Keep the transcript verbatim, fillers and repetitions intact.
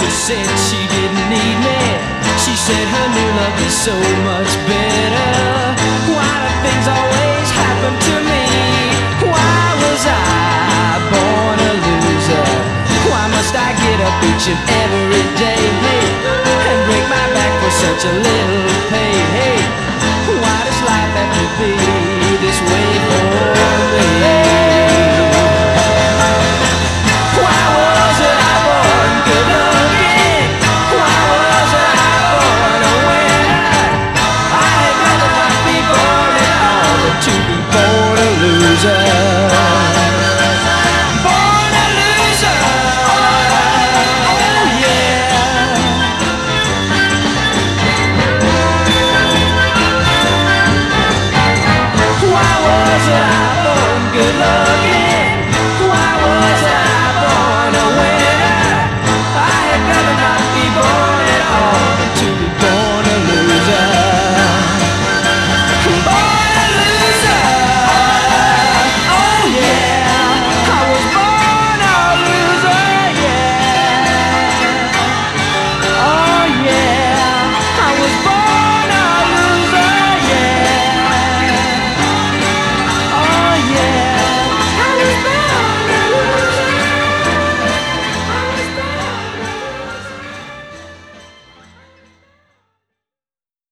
just said she didn't need me. She said her new love is so much better. Why do things always happen to me? Why was I born a loser? Why must I get up each and every day, hey, and break my back for such a little